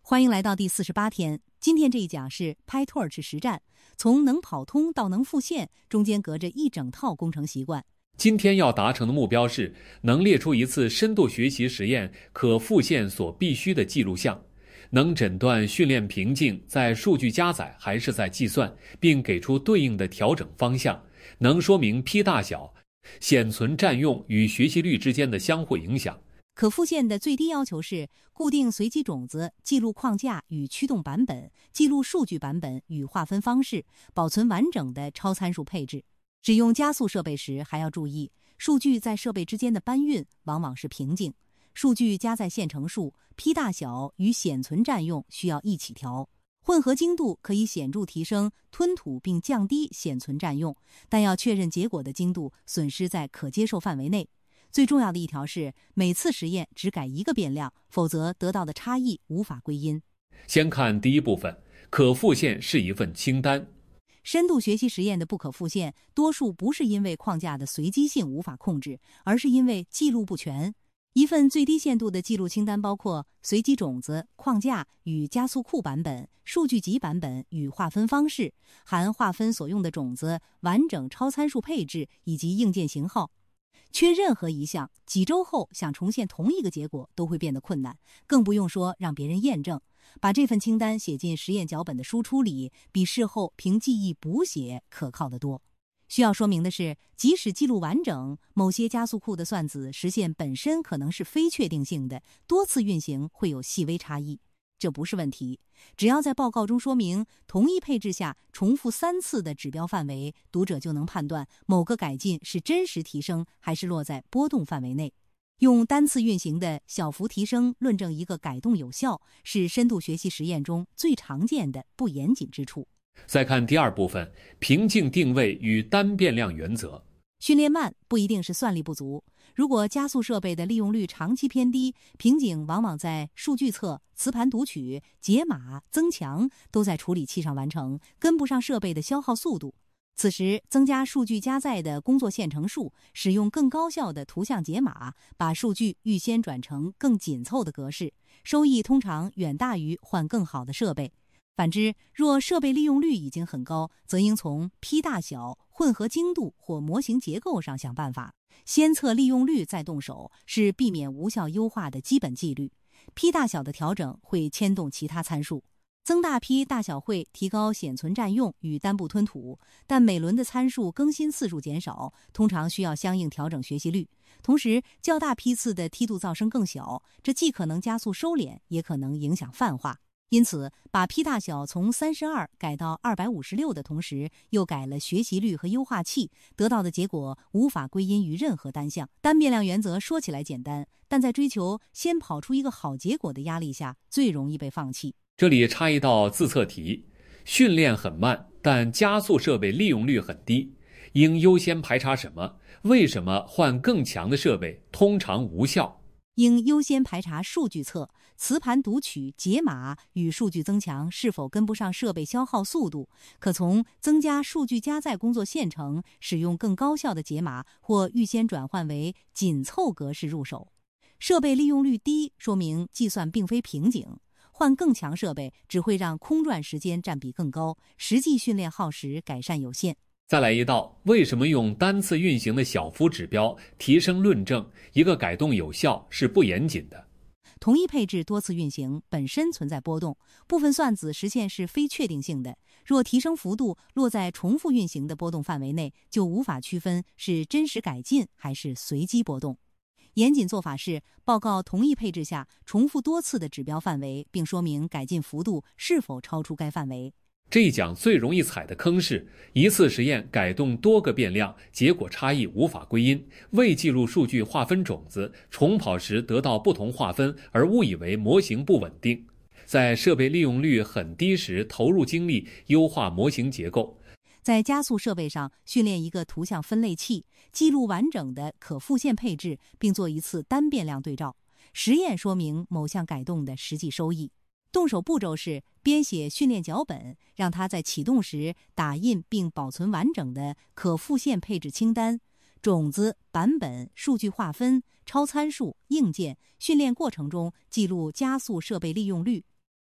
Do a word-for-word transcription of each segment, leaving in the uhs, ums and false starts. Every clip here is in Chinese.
欢迎来到第四十八天。今天这一讲是 PyTorch 实战，从能跑通到能复现，中间隔着一整套工程习惯。 今天要达成的目标是能列出一次深度学习实验可复现所必须的记录项，能诊断训练瓶颈在数据加载还是在计算，并给出对应的调整方向，能说明 P 大小、显存占用与学习率之间的相互影响。 可复现的最低要求是固定随机种子，记录框架与驱动版本，记录数据版本与划分方式，保存完整的超参数配置。使用加速设备时还要注意，数据在设备之间的搬运往往是瓶颈，数据加载线程数、P 大小与显存占用需要一起调。混合精度可以显著提升吞吐并降低显存占用，但要确认结果的精度损失在可接受范围内。最重要的一条是，每次实验只改一个变量，否则得到的差异无法归因。 先看第一部分，可复现是一份清单。 深度学习实验的不可复现，多数不是因为框架的随机性无法控制，而是因为记录不全。一份最低限度的记录清单包括随机种子、框架与加速库版本、数据集版本与划分方式，含划分所用的种子、完整超参数配置以及硬件型号。缺任何一项，几周后想重现同一个结果都会变得困难，更不用说让别人验证。把这份清单写进实验脚本的输出里，比事后凭记忆补写可靠得多。需要说明的是，即使记录完整，某些加速库的算子实现本身可能是非确定性的，多次运行会有细微差异。这不是问题，只要在报告中说明同一配置下重复三次的指标范围，读者就能判断某个改进是真实提升还是落在波动范围内。用单次运行的小幅提升论证一个改动有效，是深度学习实验中最常见的不严谨之处。 再看第二部分，瓶颈定位与单变量原则。 训练慢不一定是算力不足，如果加速设备的利用率长期偏低，瓶颈往往在数据侧、磁盘读取、解码、增强都在处理器上完成，跟不上设备的消耗速度。此时增加数据加载的工作线程数，使用更高效的图像解码，把数据预先转成更紧凑的格式，收益通常远大于换更好的设备。反之，若设备利用率已经很高，则应从 P 大小、混合精度或模型结构上想办法。先测利用率再动手，是避免无效优化的基本纪律。P 大小的调整会牵动其他参数，增大 P 大小会提高显存占用与单步吞吐，但每轮的参数更新次数减少，通常需要相应调整学习率。同时，较大批次的梯度噪声更小，这既可能加速收敛，也可能影响泛化。因此，把 P 大小从三十二改到二百五十六的同时，又改了学习率和优化器，得到的结果无法归因于任何单项。单变量原则说起来简单，但在追求先跑出一个好结果的压力下，最容易被放弃。 这里插一道自测题：训练很慢，但加速设备利用率很低，应优先排查什么？为什么换更强的设备通常无效？ 应优先排查数据侧、磁盘读取、解码与数据增强是否跟不上设备消耗速度，可从增加数据加载工作线程、使用更高效的解码或预先转换为紧凑格式入手。设备利用率低，说明计算并非瓶颈，换更强设备只会让空转时间占比更高，实际训练耗时改善有限。 再来一道，为什么用单次运行的小幅指标提升论证一个改动有效是不严谨的？ 同一配置多次运行本身存在波动，部分算子实现是非确定性的，若提升幅度落在重复运行的波动范围内，就无法区分是真实改进还是随机波动。严谨做法是报告同一配置下重复多次的指标范围，并说明改进幅度是否超出该范围。 这一讲最容易踩的坑是一次实验改动多个变量，结果差异无法归因，未记录数据划分种子，重跑时得到不同划分而误以为模型不稳定。在设备利用率很低时投入精力优化模型结构。 在加速设备上训练一个图像分类器，记录完整的可复现配置，并做一次单变量对照，实验说明某项改动的实际收益。动手步骤是编写训练脚本，让它在启动时打印并保存完整的可复现配置清单，种子、版本、数据划分、超参数、硬件，训练过程中记录加速设备利用率。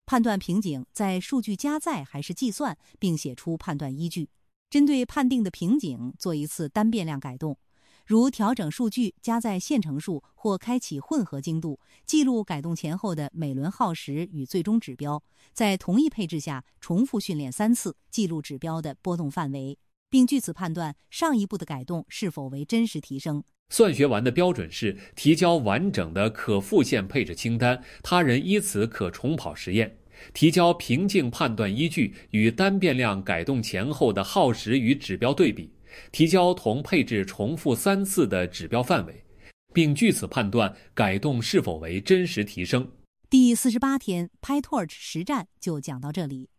判断瓶颈在数据加载还是计算，并写出判断依据。针对判定的瓶颈做一次单变量改动，如调整数据加载线程数或开启混合精度，记录改动前后的每轮耗时与最终指标，在同一配置下重复训练三次，记录指标的波动范围，并据此判断上一步的改动是否为真实提升。 算学完的标准是提交完整的可复现配置清单，他人依此可重跑实验；提交瓶颈判断依据与单变量改动前后的耗时与指标对比；提交同配置重复三次的指标范围，并据此判断改动是否为真实提升。 第四十八天 PyTorch 实战就讲到这里。